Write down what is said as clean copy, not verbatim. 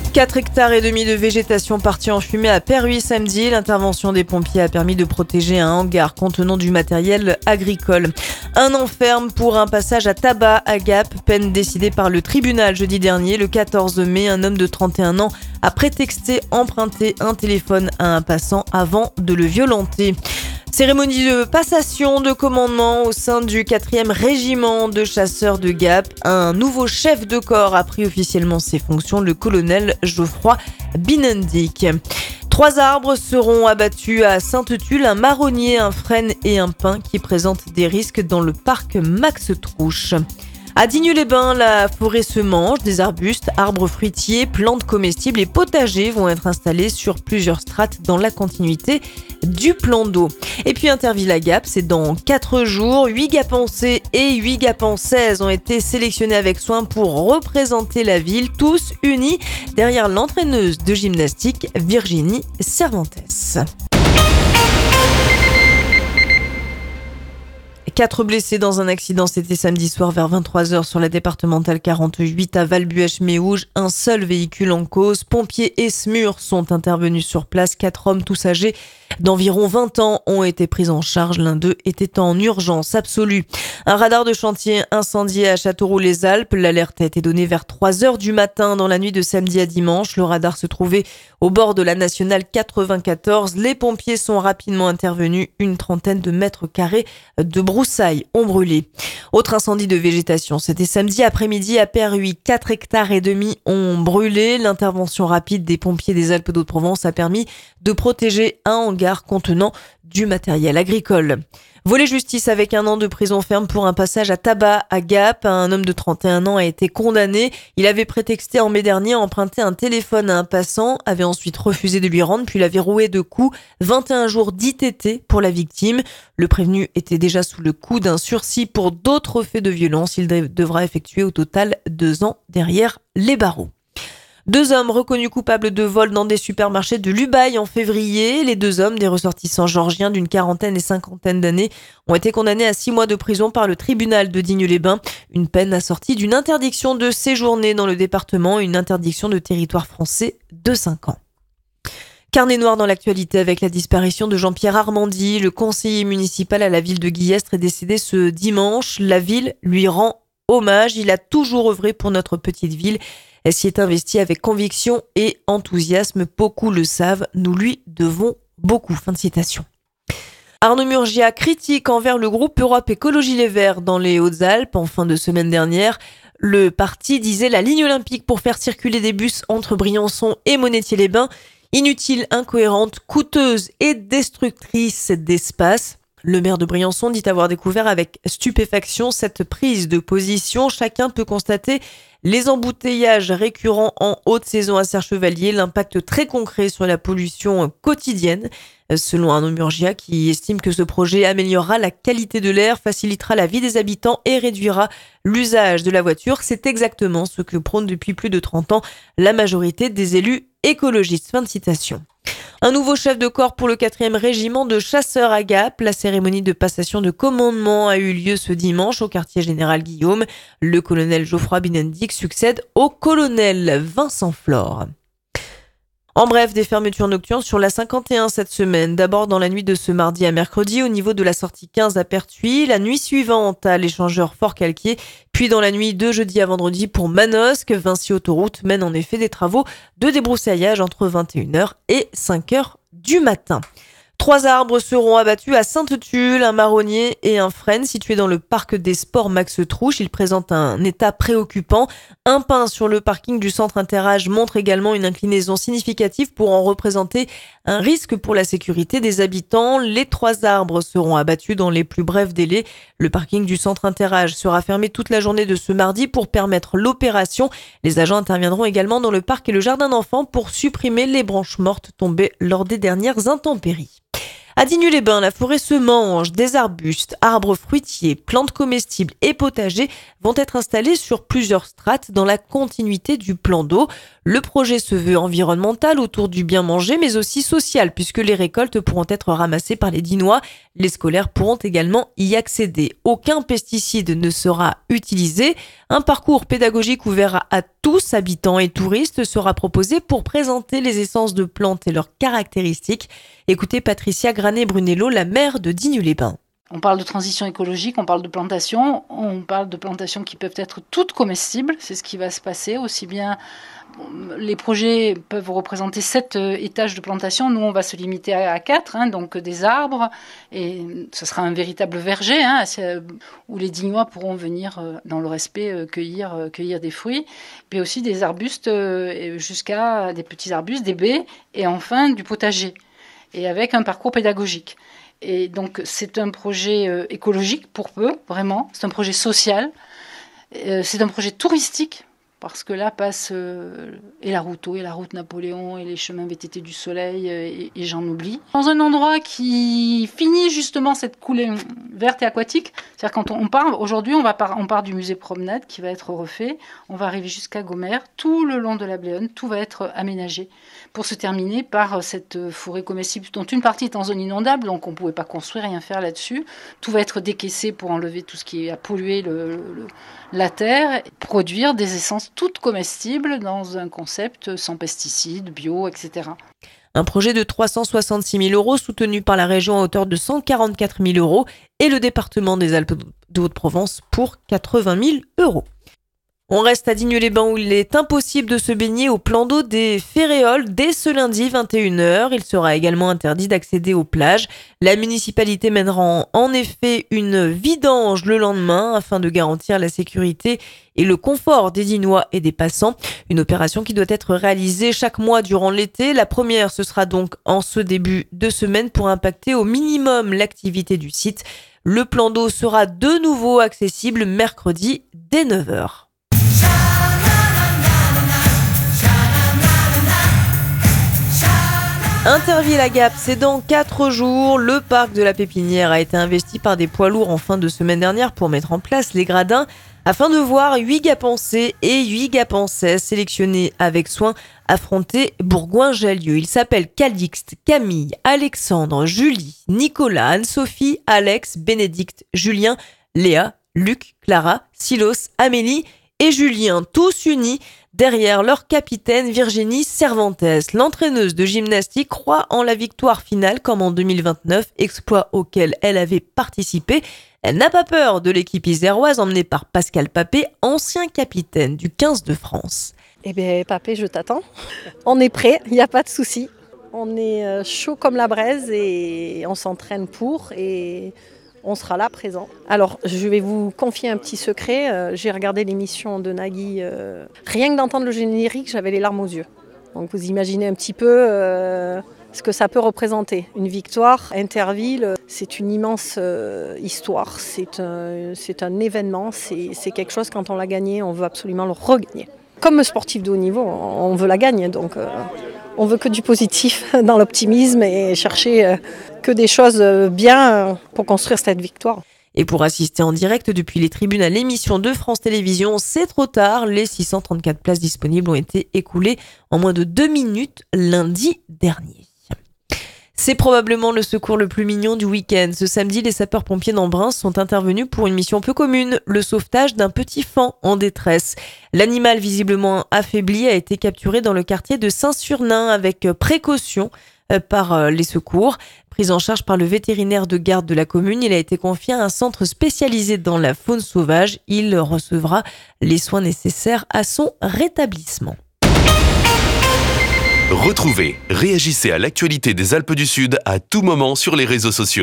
4 hectares et demi de végétation partie en fumée à Perruy samedi. L'intervention des pompiers a permis de protéger un hangar contenant du matériel agricole. Un an ferme pour un passage à tabac à Gap, peine décidée par le tribunal jeudi dernier. Le 14 mai, un homme de 31 ans a prétexté emprunter un téléphone à un passant avant de le violenter. Cérémonie de passation de commandement au sein du 4e régiment de chasseurs de Gap. Un nouveau chef de corps a pris officiellement ses fonctions, le colonel Geoffroy Binendick. 3 arbres seront abattus à Sainte-Tulle, un marronnier, un frêne et un pin qui présentent des risques dans le parc Max Trouche. À Digne-les-Bains, la forêt se mange, des arbustes, arbres fruitiers, plantes comestibles et potagers vont être installés sur plusieurs strates dans la continuité du plan d'eau. Et puis Interville-à-Gap, c'est dans 4 jours. 8 Gapençais et 8 Gapençaises ont été sélectionnés avec soin pour représenter la ville, tous unis derrière l'entraîneuse de gymnastique Virginie Cervantes. 4 blessés dans un accident, c'était samedi soir vers 23h sur la départementale 48 à Valbuèche-Méouge. Un seul véhicule en cause. Pompiers et SMUR sont intervenus sur place. 4 hommes tous âgés d'environ 20 ans ont été pris en charge. L'un d'eux était en urgence absolue. Un radar de chantier incendié à Châteauroux-les-Alpes. L'alerte a été donnée vers 3h du matin dans la nuit de samedi à dimanche. Le radar se trouvait au bord de la nationale 94. Les pompiers sont rapidement intervenus. Une trentaine de mètres carrés de broussailles ont brûlé. Autre incendie de végétation, c'était samedi après-midi à Perruy. 4 hectares et demi ont brûlé. L'intervention rapide des pompiers des Alpes-de-Haute-Provence a permis de protéger un hangar contenant du matériel agricole. Volet justice avec 1 an de prison ferme pour un passage à tabac à Gap. Un homme de 31 ans a été condamné. Il avait prétexté en mai dernier à emprunter un téléphone à un passant, avait ensuite refusé de lui rendre, puis l'avait roué de coups. 21 jours d'ITT pour la victime. Le prévenu était déjà sous le coup d'un sursis pour d'autres faits de violence. Il devra effectuer au total 2 ans derrière les barreaux. 2 hommes reconnus coupables de vol dans des supermarchés de l'Ubaye en février. Les 2 hommes, des ressortissants georgiens d'une quarantaine et cinquantaine d'années, ont été condamnés à 6 mois de prison par le tribunal de Digne-les-Bains. Une peine assortie d'une interdiction de séjourner dans le département et une interdiction de territoire français de 5 ans. Carnet noir dans l'actualité avec la disparition de Jean-Pierre Armandy. Le conseiller municipal à la ville de Guillestre est décédé ce dimanche. La ville lui rend hommage. Il a toujours œuvré pour notre petite ville. Elle s'y est investie avec conviction et enthousiasme. Beaucoup le savent, nous lui devons beaucoup. Fin de citation. Arnaud Murgia critique envers le groupe Europe Écologie Les Verts dans les Hautes-Alpes. En fin de semaine dernière, le parti disait la ligne olympique pour faire circuler des bus entre Briançon et Monétier-les-Bains. Inutile, incohérente, coûteuse et destructrice d'espace. Le maire de Briançon dit avoir découvert avec stupéfaction cette prise de position. Chacun peut constater les embouteillages récurrents en haute saison à Serre-Chevalier, l'impact très concret sur la pollution quotidienne. Selon Arnaud Murgia, qui estime que ce projet améliorera la qualité de l'air, facilitera la vie des habitants et réduira l'usage de la voiture. C'est exactement ce que prône depuis plus de 30 ans la majorité des élus écologistes. Fin de citation. Un nouveau chef de corps pour le 4e régiment de chasseurs à Gap. La cérémonie de passation de commandement a eu lieu ce dimanche au quartier général Guillaume. Le colonel Geoffroy Binendick succède au colonel Vincent Flore. En bref, des fermetures nocturnes sur la 51 cette semaine. D'abord dans la nuit de ce mardi à mercredi au niveau de la sortie 15 à Pertuis. La nuit suivante à l'échangeur Fort-Calquier. Puis dans la nuit de jeudi à vendredi pour Manosque. Vinci Autoroute mène en effet des travaux de débroussaillage entre 21h et 5h du matin. 3 arbres seront abattus à Sainte-Tulle, un marronnier et un frêne situés dans le parc des sports Max Trouche. Ils présentent un état préoccupant. Un pin sur le parking du centre Interage montre également une inclinaison significative pour en représenter un risque pour la sécurité des habitants. Les 3 arbres seront abattus dans les plus brefs délais. Le parking du centre Interage sera fermé toute la journée de ce mardi pour permettre l'opération. Les agents interviendront également dans le parc et le jardin d'enfants pour supprimer les branches mortes tombées lors des dernières intempéries. À Digne-les-Bains, la forêt se mange. Des arbustes, arbres fruitiers, plantes comestibles et potagers vont être installés sur plusieurs strates dans la continuité du plan d'eau. Le projet se veut environnemental autour du bien manger, mais aussi social, puisque les récoltes pourront être ramassées par les Dinois. Les scolaires pourront également y accéder. Aucun pesticide ne sera utilisé. Un parcours pédagogique ouvert à tous, habitants et touristes, sera proposé pour présenter les essences de plantes et leurs caractéristiques. Écoutez Patricia Granet-Brunello, la maire de Digne-les-Bains. On parle de transition écologique, on parle de plantations qui peuvent être toutes comestibles, c'est ce qui va se passer, aussi bien les projets peuvent représenter 7 étages de plantation, nous on va se limiter à 4, donc des arbres, et ce sera un véritable verger où les Dignois pourront venir dans le respect cueillir des fruits, puis aussi des arbustes jusqu'à des petits arbustes, des baies, et enfin du potager, et avec un parcours pédagogique. Et donc c'est un projet écologique pour peu, vraiment, c'est un projet social, c'est un projet touristique, parce que là passe et la route eau, et la route Napoléon, et les chemins VTT du Soleil, et j'en oublie. Dans un endroit qui finit justement cette coulée verte et aquatique, c'est-à-dire quand on part, aujourd'hui on part du musée Promenade qui va être refait, on va arriver jusqu'à Gomère, tout le long de la Bléone, tout va être aménagé, pour se terminer par cette forêt comestible, dont une partie est en zone inondable, donc on ne pouvait pas construire, rien faire là-dessus. Tout va être décaissé pour enlever tout ce qui a pollué la terre, produire des essences toutes comestibles dans un concept sans pesticides, bio, etc. Un projet de 366 000 € soutenu par la région à hauteur de 144 000 € et le département des Alpes de Haute-Provence pour 80 000 €. On reste à Digne-les-Bains où il est impossible de se baigner au plan d'eau des Féréoles dès ce lundi 21h. Il sera également interdit d'accéder aux plages. La municipalité mènera en effet une vidange le lendemain afin de garantir la sécurité et le confort des Dinois et des passants. Une opération qui doit être réalisée chaque mois durant l'été. La première, ce sera donc en ce début de semaine pour impacter au minimum l'activité du site. Le plan d'eau sera de nouveau accessible mercredi dès 9h. Interville-la-Gap, c'est dans 4 jours. Le parc de la Pépinière a été investi par des poids lourds en fin de semaine dernière pour mettre en place les gradins afin de voir 8 Gapençais et 8 Gapençaises sélectionnés avec soin affronter Bourgoin-Jallieu. Ils s'appellent Calixte, Camille, Alexandre, Julie, Nicolas, Anne-Sophie, Alex, Bénédicte, Julien, Léa, Luc, Clara, Silos, Amélie et Julien, tous unis derrière leur capitaine Virginie Cervantes. L'entraîneuse de gymnastique croit en la victoire finale comme en 2029, exploit auquel elle avait participé. Elle n'a pas peur de l'équipe iséroise emmenée par Pascal Papé, ancien capitaine du 15 de France. Eh bien, Papé, je t'attends. On est prêt, il n'y a pas de souci. On est chaud comme la braise et on s'entraîne pour et on sera là présent. Alors, je vais vous confier un petit secret. J'ai regardé l'émission de Nagui. Rien que d'entendre le générique, j'avais les larmes aux yeux. Donc, vous imaginez un petit peu ce que ça peut représenter. Une victoire, Interville, c'est une immense histoire. C'est un événement. C'est quelque chose, quand on l'a gagné, on veut absolument le regagner. Comme sportif de haut niveau, on veut la gagner. Donc, on veut que du positif dans l'optimisme et chercher que des choses bien pour construire cette victoire. Et pour assister en direct depuis les tribunes à l'émission de France Télévisions, c'est trop tard. Les 634 places disponibles ont été écoulées en moins de 2 minutes lundi dernier. C'est probablement le secours le plus mignon du week-end. Ce samedi, les sapeurs-pompiers d'Embrun sont intervenus pour une mission peu commune, le sauvetage d'un petit faon en détresse. L'animal visiblement affaibli a été capturé dans le quartier de Saint-Surnin avec précaution par les secours. Pris en charge par le vétérinaire de garde de la commune, il a été confié à un centre spécialisé dans la faune sauvage. Il recevra les soins nécessaires à son rétablissement. Retrouvez, réagissez à l'actualité des Alpes du Sud à tout moment sur les réseaux sociaux.